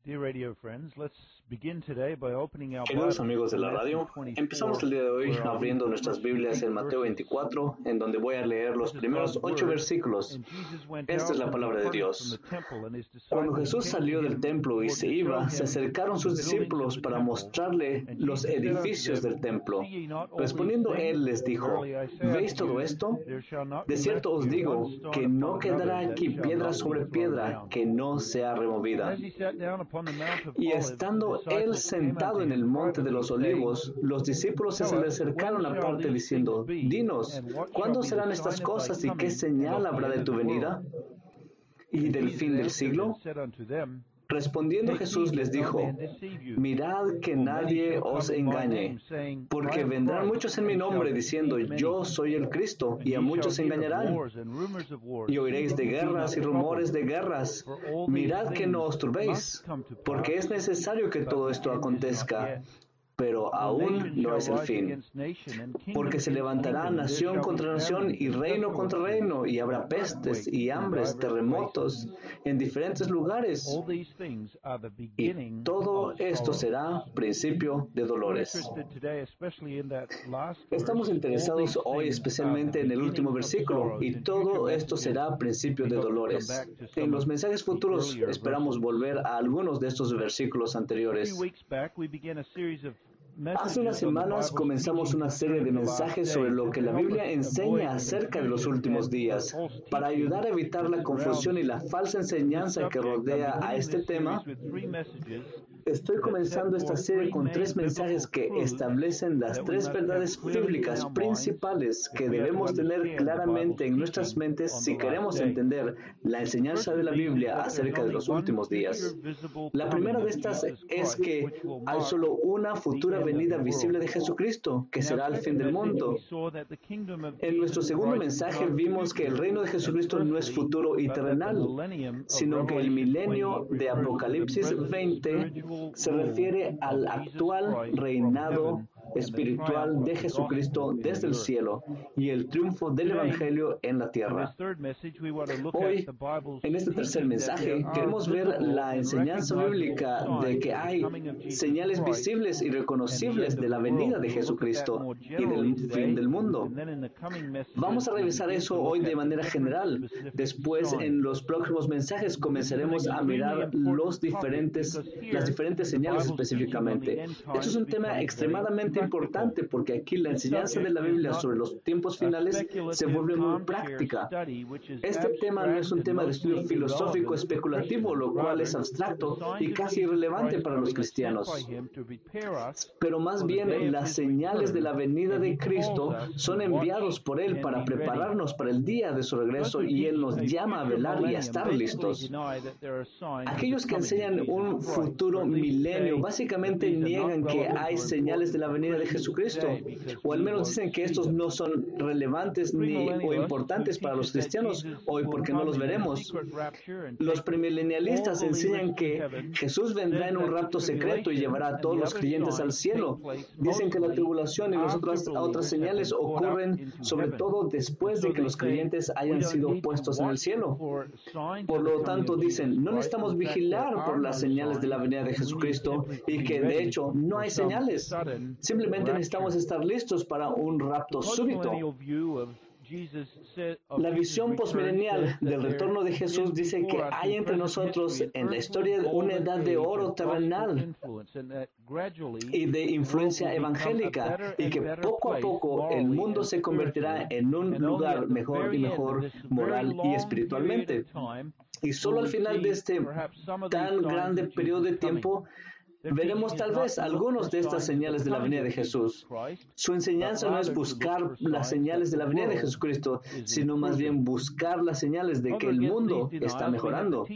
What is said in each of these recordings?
Queridos amigos de la radio, empezamos el día de hoy abriendo nuestras Biblias en Mateo 24, en donde voy a leer los primeros 8 versículos. Esta es la palabra de Dios. Cuando Jesús salió del templo y se iba, se acercaron sus discípulos para mostrarle los edificios del templo. Respondiendo él les dijo, ¿veis todo esto? De cierto os digo que no quedará aquí piedra sobre piedra que no sea removida. Y estando él sentado en el monte de los olivos, los discípulos se le acercaron aparte diciendo, dinos, ¿cuándo serán estas cosas y qué señal habrá de tu venida y del fin del siglo? Respondiendo Jesús les dijo, mirad que nadie os engañe, porque vendrán muchos en mi nombre diciendo, yo soy el Cristo, y a muchos engañarán. Y oiréis de guerras y rumores de guerras. Mirad que no os turbéis, porque es necesario que todo esto acontezca, pero aún no es el fin. Porque se levantará nación contra nación y reino contra reino, y habrá pestes y hambres, terremotos en diferentes lugares. Y todo esto será principio de dolores. Estamos interesados hoy especialmente en el último versículo, y todo esto será principio de dolores. En los mensajes futuros esperamos volver a algunos de estos versículos anteriores. Hace unas semanas comenzamos una serie de mensajes sobre lo que la Biblia enseña acerca de los últimos días. Para ayudar a evitar la confusión y la falsa enseñanza que rodea a este tema, estoy comenzando esta serie con 3 mensajes que establecen las 3 verdades bíblicas principales que debemos tener claramente en nuestras mentes si queremos entender la enseñanza de la Biblia acerca de los últimos días. La primera de estas es que hay solo una futura venida visible de Jesucristo, que será el fin del mundo. En nuestro segundo mensaje vimos que el reino de Jesucristo no es futuro y terrenal, sino que el milenio de Apocalipsis 20 se refiere al actual reinado espiritual de Jesucristo desde el cielo y el triunfo del Evangelio en la tierra. Hoy, en este tercer mensaje, queremos ver la enseñanza bíblica de que hay señales visibles y reconocibles de la venida de Jesucristo y del fin del mundo. Vamos a revisar eso hoy de manera general. Después, en los próximos mensajes, comenzaremos a mirar las diferentes señales específicamente. Esto es un tema extremadamente importante porque aquí la enseñanza de la Biblia sobre los tiempos finales se vuelve muy práctica. Este tema no es un tema de estudio filosófico especulativo, lo cual es abstracto y casi irrelevante para los cristianos. Pero más bien las señales de la venida de Cristo son enviados por Él para prepararnos para el día de su regreso y Él nos llama a velar y a estar listos. Aquellos que enseñan un futuro milenio básicamente niegan que hay señales de la venida de Jesucristo, o al menos dicen que estos no son relevantes o importantes para los cristianos hoy porque no los veremos. Los premilenialistas enseñan que Jesús vendrá en un rapto secreto y llevará a todos los creyentes al cielo. Dicen que la tribulación y las otras señales ocurren sobre todo después de que los creyentes hayan sido puestos en el cielo. Por lo tanto, dicen, no necesitamos vigilar por las señales de la venida de Jesucristo y que de hecho no hay señales. Simplemente necesitamos estar listos para un rapto súbito. La visión postmilenial del retorno de Jesús dice que hay entre nosotros en la historia una edad de oro terrenal y de influencia evangélica, y que poco a poco el mundo se convertirá en un lugar mejor y mejor moral y espiritualmente. Y solo al final de este tan grande periodo de tiempo veremos tal vez algunos de estas señales de la venida de Jesús. Su enseñanza no es buscar las señales de la venida de Jesucristo, sino más bien buscar las señales de que el mundo está mejorando.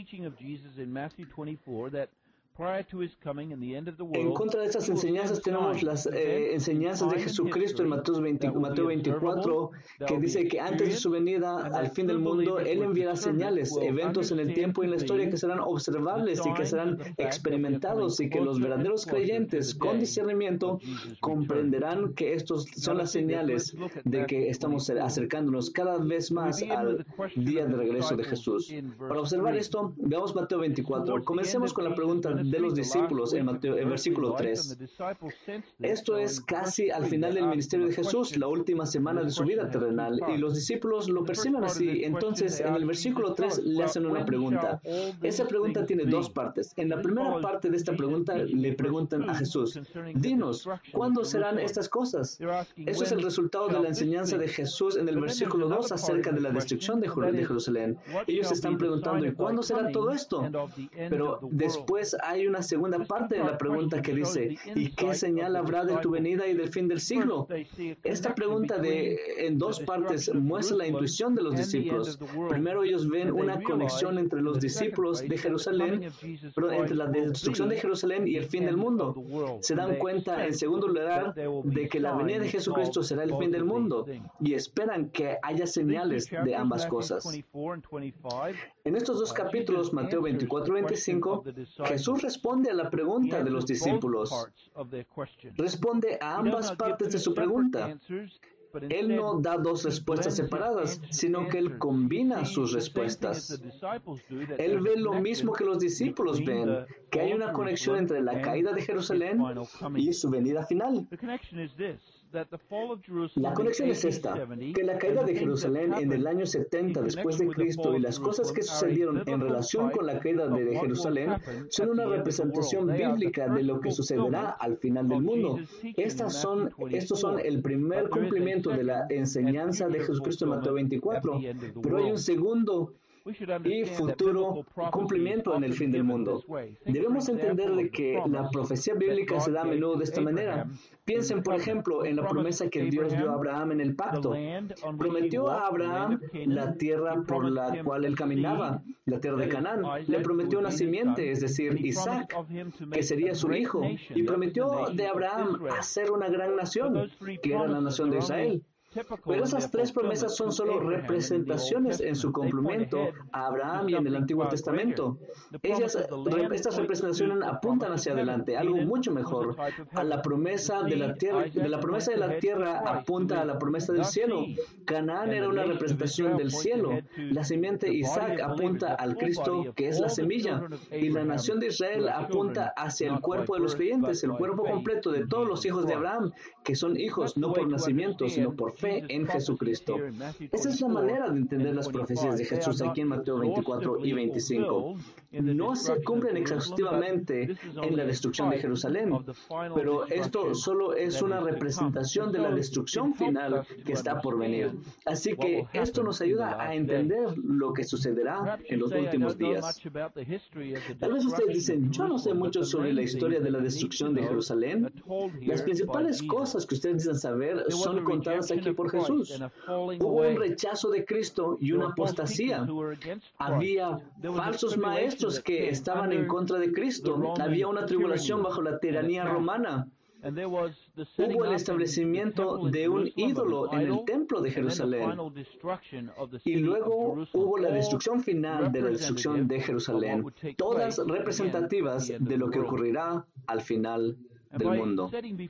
En contra de estas enseñanzas tenemos las enseñanzas de Jesucristo en Mateo 24, que dice que antes de su venida al fin del mundo, Él enviará señales, eventos en el tiempo y en la historia que serán observables y que serán experimentados, y que los verdaderos creyentes con discernimiento comprenderán que estos son las señales de que estamos acercándonos cada vez más al día de regreso de Jesús. Para observar esto, veamos Mateo 24. Comencemos con la pregunta de los discípulos en versículo 3. Esto es casi al final del ministerio de Jesús, la última semana de su vida terrenal, y los discípulos lo perciben así. Entonces, en el versículo 3 le hacen una pregunta. Esa pregunta tiene dos partes. En la primera parte de esta pregunta le preguntan a Jesús, dinos, ¿cuándo serán estas cosas? Eso es el resultado de la enseñanza de Jesús en el versículo 2 acerca de la destrucción de Jerusalén. Ellos están preguntando, ¿y cuándo será todo esto? Pero después hay una segunda parte de la pregunta que dice, ¿y qué señal habrá de tu venida y del fin del siglo? Esta pregunta en dos partes muestra la intuición de los discípulos. Primero, ellos ven una conexión entre los discípulos de Jerusalén, entre la destrucción de Jerusalén y el fin del mundo. Se dan cuenta, en segundo lugar, de que la venida de Jesucristo será el fin del mundo y esperan que haya señales de ambas cosas. En estos dos capítulos, Mateo 24 y 25, Jesús responde a la pregunta de los discípulos. Responde a ambas partes de su pregunta. Él no da dos respuestas separadas, sino que Él combina sus respuestas. Él ve lo mismo que los discípulos ven, que hay una conexión entre la caída de Jerusalén y su venida final. La conexión es esta, que la caída de Jerusalén en el año 70 después de Cristo y las cosas que sucedieron en relación con la caída de Jerusalén son una representación bíblica de lo que sucederá al final del mundo. Estos son el primer cumplimiento de la enseñanza de Jesucristo en Mateo 24, pero hay un segundo y futuro cumplimiento en el fin del mundo. Debemos entender de que la profecía bíblica se da a menudo de esta manera. Piensen, por ejemplo, en la promesa que Dios dio a Abraham en el pacto. Prometió a Abraham la tierra por la cual él caminaba, la tierra de Canaán. Le prometió una simiente, es decir, Isaac, que sería su hijo. Y prometió de Abraham hacer una gran nación, que era la nación de Israel. Pero esas tres promesas son solo representaciones en su cumplimiento a Abraham y en el Antiguo Testamento. Estas representaciones apuntan hacia adelante, algo mucho mejor. A la promesa de la tierra, apunta a la promesa del cielo. Canaán era una representación del cielo. La simiente Isaac apunta al Cristo, que es la semilla. Y la nación de Israel apunta hacia el cuerpo de los creyentes, el cuerpo completo de todos los hijos de Abraham, que son hijos no por nacimiento, sino por fe en Jesucristo. Esa es la manera de entender las profecías de Jesús aquí en Mateo 24 y 25. No se cumplen exhaustivamente en la destrucción de Jerusalén, pero esto solo es una representación de la destrucción final que está por venir. Así que esto nos ayuda a entender lo que sucederá en los últimos días. Tal vez ustedes dicen, yo no sé mucho sobre la historia de la destrucción de Jerusalén. Las principales cosas que ustedes dicen saber son contadas aquí por Jesús. Hubo un rechazo de Cristo y una apostasía. Había falsos maestros que estaban en contra de Cristo. Había una tribulación bajo la tiranía romana. Hubo el establecimiento de un ídolo en el templo de Jerusalén. Y luego hubo la destrucción final de la destrucción de Jerusalén. Todas representativas de lo que ocurrirá al final del mundo.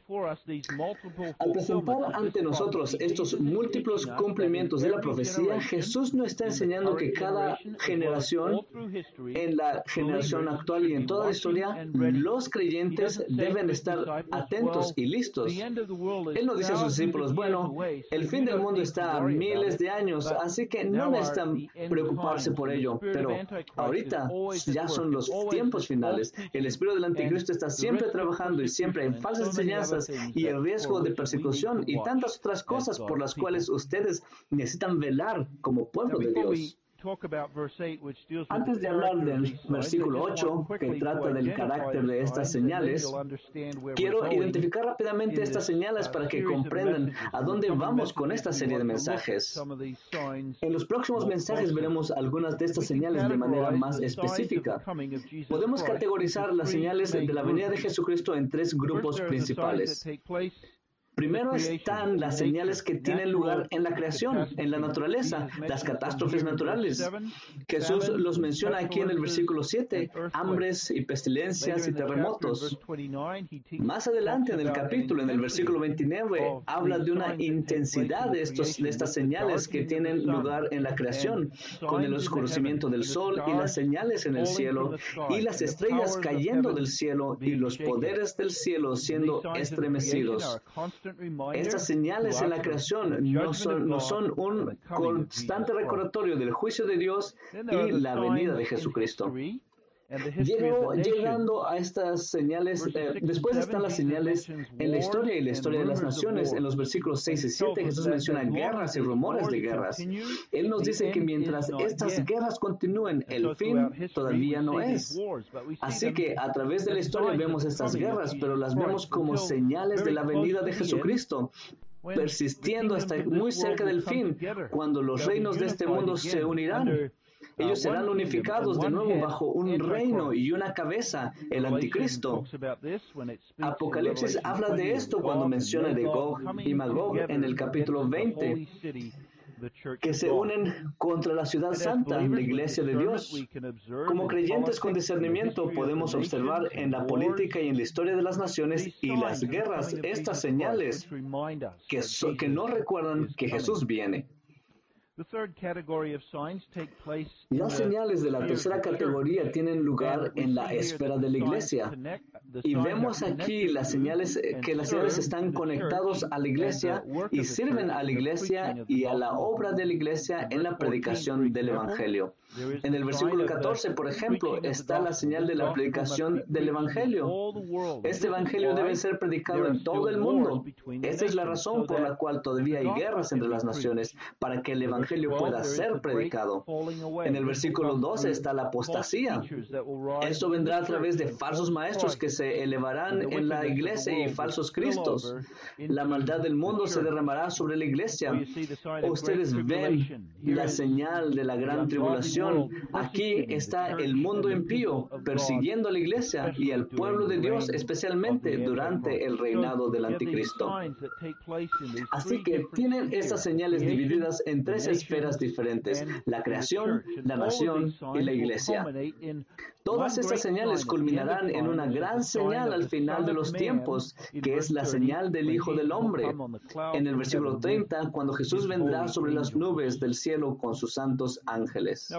Al presentar ante nosotros estos múltiples cumplimientos de la profecía, Jesús nos está enseñando que cada generación, en la generación actual y en toda la historia, los creyentes deben estar atentos y listos. Él no dice a sus discípulos, bueno, el fin del mundo está a miles de años, así que no necesitan preocuparse por ello, pero ahorita ya son los tiempos finales. El espíritu del anticristo está siempre trabajando y siempre en falsas enseñanzas y el riesgo de persecución y tantas otras cosas por las cuales ustedes necesitan velar como pueblo de Dios. Antes de hablar del versículo 8, que trata del carácter de estas señales, quiero identificar rápidamente estas señales para que comprendan a dónde vamos con esta serie de mensajes. En los próximos mensajes veremos algunas de estas señales de manera más específica. Podemos categorizar las señales de la venida de Jesucristo en tres grupos principales. Primero están las señales que tienen lugar en la creación, en la naturaleza, las catástrofes naturales. Jesús los menciona aquí en el versículo 7, hambres y pestilencias y terremotos. Más adelante en el capítulo, en el versículo 29, habla de una intensidad de estas señales que tienen lugar en la creación, con el oscurecimiento del sol y las señales en el cielo, y las estrellas cayendo del cielo y los poderes del cielo siendo estremecidos. Estas señales en la creación no son un constante recordatorio del juicio de Dios y la venida de Jesucristo. Llegando a estas señales, después están las señales en la historia y la historia de las naciones. En los versículos 6 y 7 Jesús menciona guerras y rumores de guerras. Él nos dice que mientras estas guerras continúen, el fin todavía no es. Así que a través de la historia vemos estas guerras, pero las vemos como señales de la venida de Jesucristo, persistiendo hasta muy cerca del fin, cuando los reinos de este mundo se unirán. Ellos serán unificados de nuevo bajo un reino y una cabeza, el anticristo. Apocalipsis habla de esto cuando menciona de Gog y Magog en el capítulo 20, que se unen contra la ciudad santa, la iglesia de Dios. Como creyentes con discernimiento podemos observar en la política y en la historia de las naciones y las guerras estas señales que nos recuerdan que Jesús viene. Las señales de la tercera categoría tienen lugar en la esfera de la iglesia. Y vemos aquí que las señales están conectados a la iglesia y sirven a la iglesia y a la obra de la iglesia en la predicación del Evangelio. En el versículo 14, por ejemplo, está la señal de la predicación del Evangelio. Este Evangelio debe ser predicado en todo el mundo. Esta es la razón por la cual todavía hay guerras entre las naciones, para que el Evangelio pueda ser predicado. En el versículo 12 está la apostasía. Esto vendrá a través de falsos maestros que se elevarán en la iglesia y falsos cristos. La maldad del mundo se derramará sobre la iglesia. Ustedes ven la señal de la gran tribulación. Aquí está el mundo impío persiguiendo a la iglesia y al pueblo de Dios, especialmente durante el reinado del anticristo. Así que tienen estas señales divididas en tres esferas diferentes: la creación, la nación y la iglesia. Todas estas señales culminarán en una gran señal al final de los tiempos, que es la señal del Hijo del Hombre. En el versículo 30, cuando Jesús vendrá sobre las nubes del cielo con sus santos ángeles.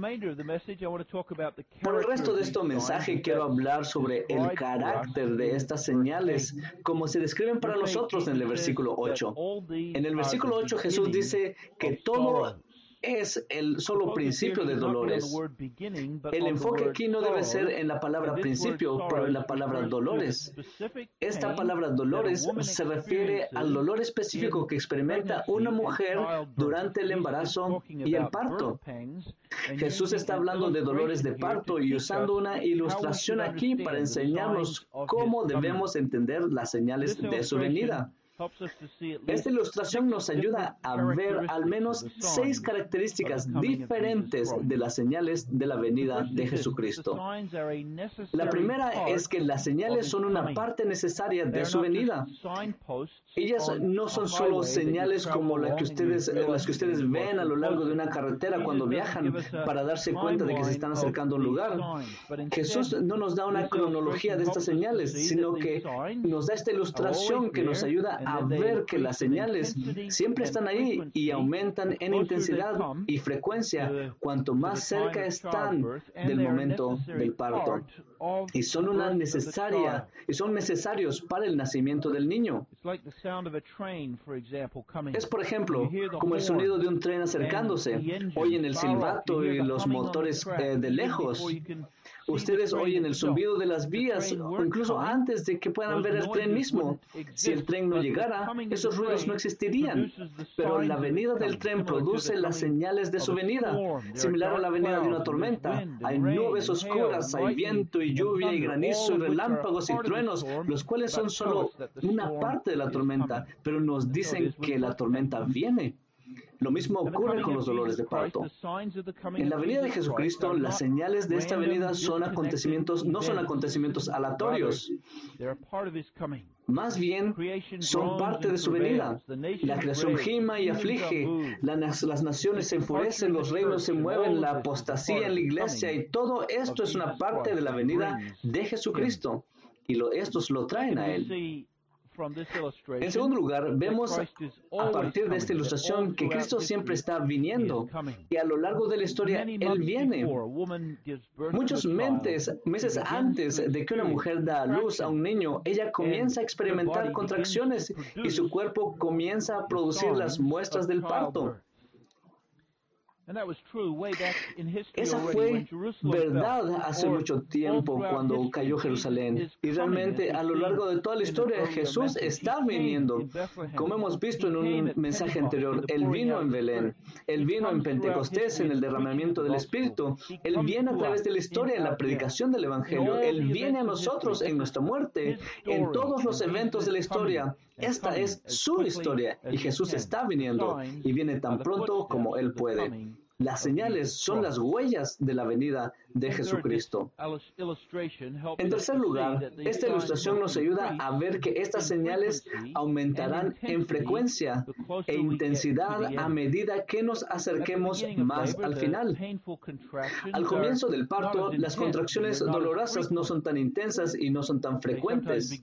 Por el resto de este mensaje quiero hablar sobre el carácter de estas señales, como se describen para nosotros en el versículo 8. En el versículo 8 Jesús dice que todo es el solo principio de dolores. El enfoque aquí no debe ser en la palabra principio, pero en la palabra dolores. Esta palabra dolores se refiere al dolor específico que experimenta una mujer durante el embarazo y el parto. Jesús está hablando de dolores de parto y usando una ilustración aquí para enseñarnos cómo debemos entender las señales de su venida. Esta ilustración nos ayuda a ver al menos 6 características diferentes de las señales de la venida de Jesucristo. La primera es que las señales son una parte necesaria de su venida. Ellas no son solo señales como las que ustedes ven a lo largo de una carretera cuando viajan para darse cuenta de que se están acercando a un lugar. Jesús no nos da una cronología de estas señales, sino que nos da esta ilustración que nos ayuda a ver que las señales siempre están ahí y aumentan en intensidad y frecuencia cuanto más cerca están del momento del parto. Y son necesarios para el nacimiento del niño. Es, por ejemplo, como el sonido de un tren acercándose. Oyen el silbato y los motores de lejos. Ustedes oyen el zumbido de las vías, o incluso antes de que puedan ver el tren mismo. Si el tren no llegara, esos ruidos no existirían. Pero la venida del tren produce las señales de su venida, similar a la venida de una tormenta. Hay nubes oscuras, hay viento y lluvia y granizo y relámpagos y truenos, los cuales son solo una parte de la tormenta, pero nos dicen que la tormenta viene. Lo mismo ocurre con los dolores de parto. En la venida de Jesucristo, las señales de esta venida no son acontecimientos aleatorios. Más bien, son parte de su venida. La creación gima y aflige, las naciones se enfurecen, los reinos se mueven, la apostasía en la iglesia, y todo esto es una parte de la venida de Jesucristo. Y estos lo traen a Él. En segundo lugar, vemos a partir de esta ilustración que Cristo siempre está viniendo, y a lo largo de la historia Él viene. Muchos meses antes de que una mujer da a luz a un niño, ella comienza a experimentar contracciones y su cuerpo comienza a producir las muestras del parto. Esa fue verdad hace mucho tiempo cuando cayó Jerusalén. Y realmente a lo largo de toda la historia Jesús está viniendo. Como hemos visto en un mensaje anterior, Él vino en Belén. Él vino en Pentecostés, en el derramamiento del Espíritu. Él viene a través de la historia, en la predicación del Evangelio. Él viene a nosotros en nuestra muerte, en todos los eventos de la historia. Esta es su historia y Jesús está viniendo y viene tan pronto como Él puede. Las señales son las huellas de la venida de Jesucristo. En tercer lugar, esta ilustración nos ayuda a ver que estas señales aumentarán en frecuencia e intensidad a medida que nos acerquemos más al final. Al comienzo del parto, las contracciones dolorosas no son tan intensas y no son tan frecuentes.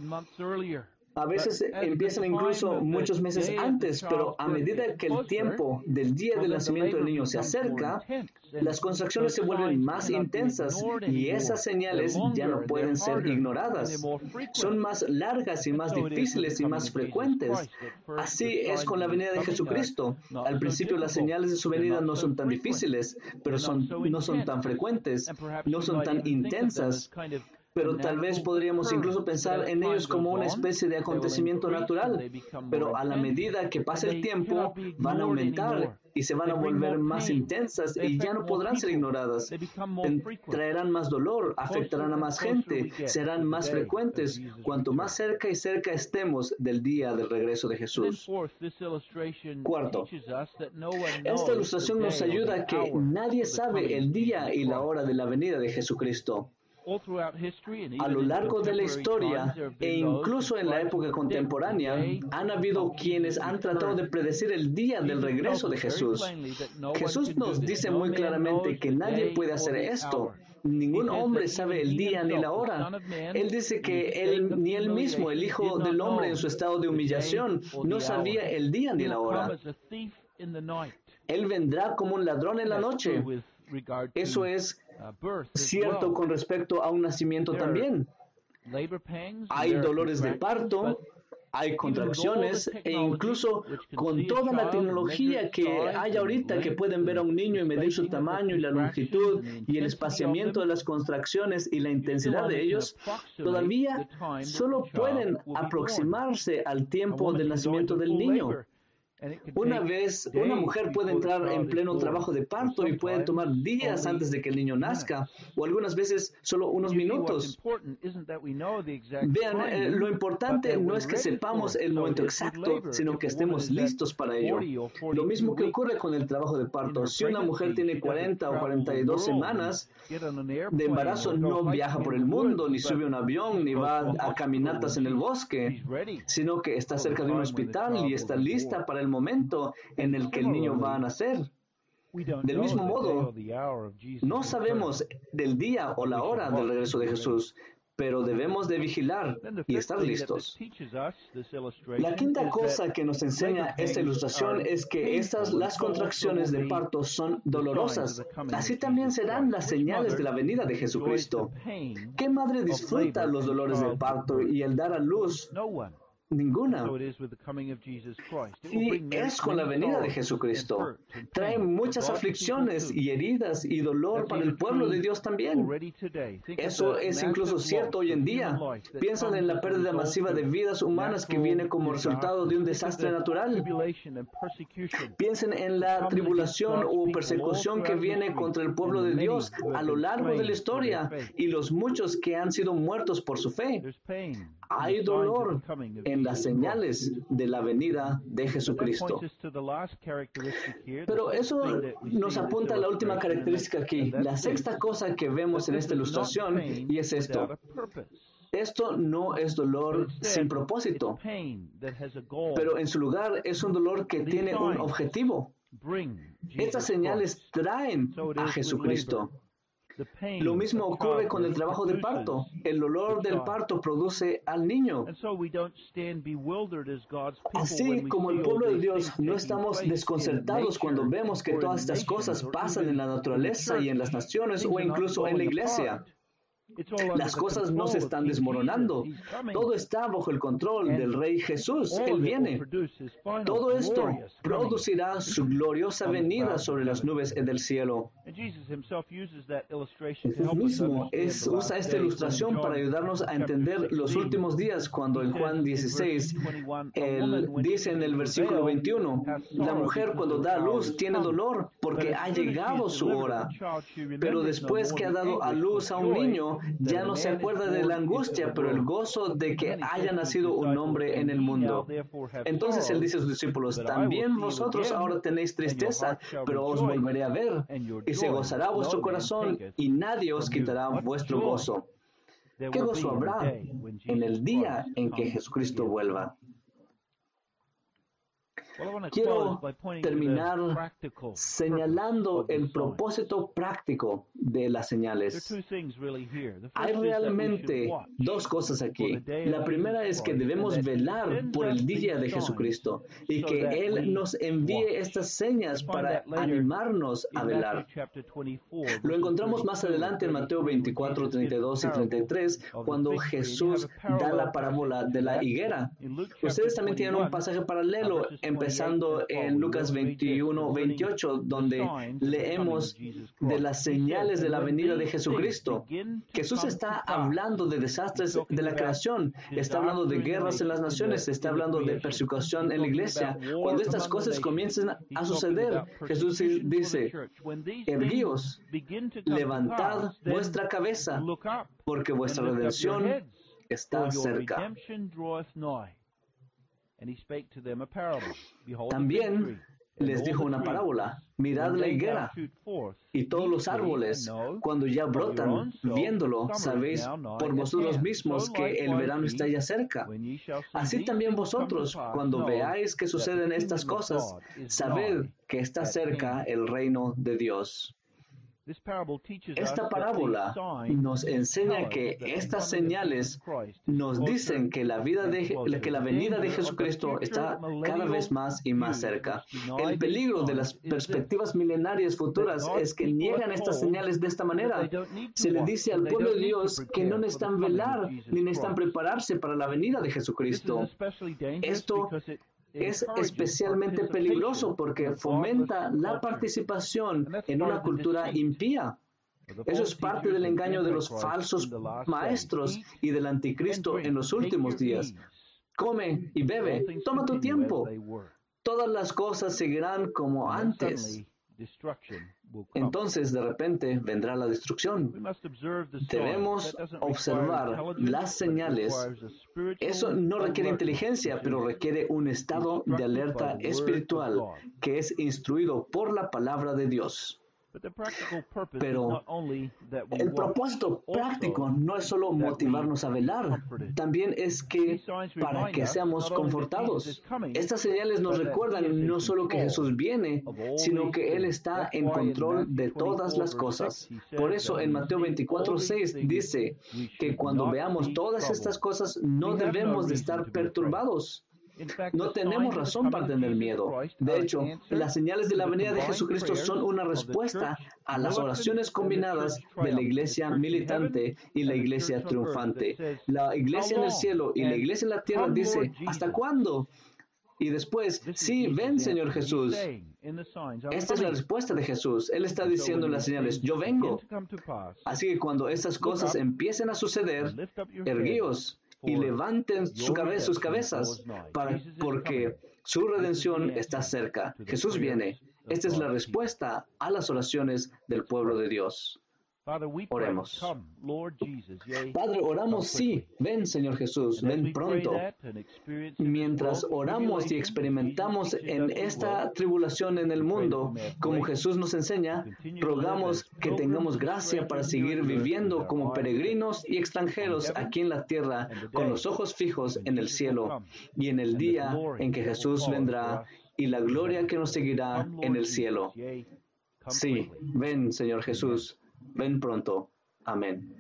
A veces empiezan incluso muchos meses antes, pero a medida que el tiempo del día del nacimiento del niño se acerca, las contracciones se vuelven más intensas y esas señales ya no pueden ser ignoradas. Son más largas y más difíciles y más frecuentes. Así es con la venida de Jesucristo. Al principio las señales de su venida no son tan difíciles, pero no son tan frecuentes, no son tan intensas. Pero tal vez podríamos incluso pensar en ellos como una especie de acontecimiento natural. Pero a la medida que pasa el tiempo, van a aumentar y se van a volver más intensas y ya no podrán ser ignoradas. Traerán más dolor, afectarán a más gente, serán más frecuentes, cuanto más cerca y cerca estemos del día del regreso de Jesús. Cuarto, esta ilustración nos ayuda a que nadie sabe el día y la hora de la venida de Jesucristo. A lo largo de la historia e incluso en la época contemporánea, han habido quienes han tratado de predecir el día del regreso de Jesús. Jesús nos dice muy claramente que nadie puede hacer esto. Ningún hombre sabe el día ni la hora. Él dice que ni él mismo, el Hijo del Hombre en su estado de humillación, no sabía el día ni la hora. Él vendrá como un ladrón en la noche. Eso es cierto con respecto a un nacimiento también. Hay dolores de parto, hay contracciones, e incluso con toda la tecnología que hay ahorita, que pueden ver a un niño y medir su tamaño y la longitud y el espaciamiento de las contracciones y la intensidad de ellos, todavía solo pueden aproximarse al tiempo del nacimiento del niño. Una vez, una mujer puede entrar en pleno trabajo de parto y puede tomar días antes de que el niño nazca, o algunas veces solo unos minutos. Vean, lo importante no es que sepamos el momento exacto, sino que estemos listos para ello. Lo mismo que ocurre con el trabajo de parto. Si una mujer tiene 40 o 42 semanas de embarazo, no viaja por el mundo, ni sube a un avión, ni va a caminatas en el bosque, sino que está cerca de un hospital y está lista para el momento en el que el niño va a nacer. Del mismo modo, no sabemos del día o la hora del regreso de Jesús, pero debemos de vigilar y estar listos. La quinta cosa que nos enseña esta ilustración es que las contracciones de parto son dolorosas. Así también serán las señales de la venida de Jesucristo. ¿Qué madre disfruta los dolores de parto y el dar a luz? Ninguna. Y es con la venida de Jesucristo. Trae muchas aflicciones y heridas y dolor para el pueblo de Dios también. Eso es incluso cierto hoy en día. Piensan en la pérdida masiva de vidas humanas que viene como resultado de un desastre natural. Piensen en la tribulación o persecución que viene contra el pueblo de Dios a lo largo de la historia y los muchos que han sido muertos por su fe. Hay dolor en en las señales de la venida de Jesucristo. Pero eso nos apunta a la última característica aquí, la sexta cosa que vemos en esta ilustración, y es esto. Esto no es dolor sin propósito, pero en su lugar es un dolor que tiene un objetivo. Estas señales traen a Jesucristo. Lo mismo ocurre con el trabajo de parto. El dolor del parto produce al niño. Así como el pueblo de Dios, no estamos desconcertados cuando vemos que todas estas cosas pasan en la naturaleza y en las naciones o incluso en la iglesia. Las cosas no se están desmoronando. Todo está bajo el control del Rey Jesús. Él viene. Todo esto producirá su gloriosa venida sobre las nubes del cielo. Jesús mismo usa esta ilustración para ayudarnos a entender los últimos días, cuando en Juan 16, Él dice en el versículo 21, la mujer cuando da a luz tiene dolor porque ha llegado su hora. Pero después que ha dado a luz a un niño, ya no se acuerda de la angustia, pero el gozo de que haya nacido un hombre en el mundo. Entonces Él dice a sus discípulos, también vosotros ahora tenéis tristeza, pero os volveré a ver, y se gozará vuestro corazón, y nadie os quitará vuestro gozo. ¿Qué gozo habrá en el día en que Jesucristo vuelva? Quiero terminar señalando el propósito práctico de las señales. Hay realmente dos cosas aquí. La primera es que debemos velar por el día de Jesucristo y que Él nos envíe estas señas para animarnos a velar. Lo encontramos más adelante en Mateo 24, 32 y 33, cuando Jesús da la parábola de la higuera. Ustedes también tienen un pasaje paralelo empezando en Lucas 21, 28, donde leemos de las señales de la venida de Jesucristo. Jesús está hablando de desastres de la creación, está hablando de guerras en las naciones, está hablando de persecución en la iglesia. Cuando estas cosas comiencen a suceder, Jesús dice, erguíos, levantad vuestra cabeza, porque vuestra redención está cerca. También les dijo una parábola. Mirad la higuera y todos los árboles, cuando ya brotan, viéndolo, sabéis por vosotros mismos que el verano está ya cerca. Así también vosotros, cuando veáis que suceden estas cosas, sabed que está cerca el reino de Dios. Esta parábola nos enseña que estas señales nos dicen que la venida de Jesucristo está cada vez más y más cerca. El peligro de las perspectivas milenarias futuras es que niegan estas señales de esta manera. Se le dice al pueblo de Dios que no necesitan velar ni necesitan prepararse para la venida de Jesucristo. Esto es especialmente peligroso porque fomenta la participación en una cultura impía. Eso es parte del engaño de los falsos maestros y del anticristo en los últimos días. Come y bebe, toma tu tiempo. Todas las cosas seguirán como antes. Entonces, de repente, vendrá la destrucción. Debemos observar las señales. Eso no requiere inteligencia, pero requiere un estado de alerta espiritual que es instruido por la palabra de Dios. Pero el propósito práctico no es solo motivarnos a velar, también es que para que seamos confortados. Estas señales nos recuerdan no solo que Jesús viene, sino que Él está en control de todas las cosas. Por eso en Mateo 24:6 dice que cuando veamos todas estas cosas no debemos de estar perturbados. No tenemos razón para tener miedo. De hecho, las señales de la venida de Jesucristo son una respuesta a las oraciones combinadas de la iglesia militante y la iglesia triunfante. La iglesia en el cielo y la iglesia en la tierra dice, ¿hasta cuándo? Y después, sí, ven, Señor Jesús. Esta es la respuesta de Jesús. Él está diciendo en las señales, yo vengo. Así que cuando estas cosas empiecen a suceder, erguíos y levanten sus cabezas, porque su redención está cerca. Jesús viene. Esta es la respuesta a las oraciones del pueblo de Dios. Oremos. Padre, oramos, sí. Ven, Señor Jesús, ven pronto. Mientras oramos y experimentamos en esta tribulación en el mundo, como Jesús nos enseña, rogamos que tengamos gracia para seguir viviendo como peregrinos y extranjeros aquí en la tierra, con los ojos fijos en el cielo, y en el día en que Jesús vendrá y la gloria que nos seguirá en el cielo. Sí, ven, Señor Jesús, ven pronto. Amén.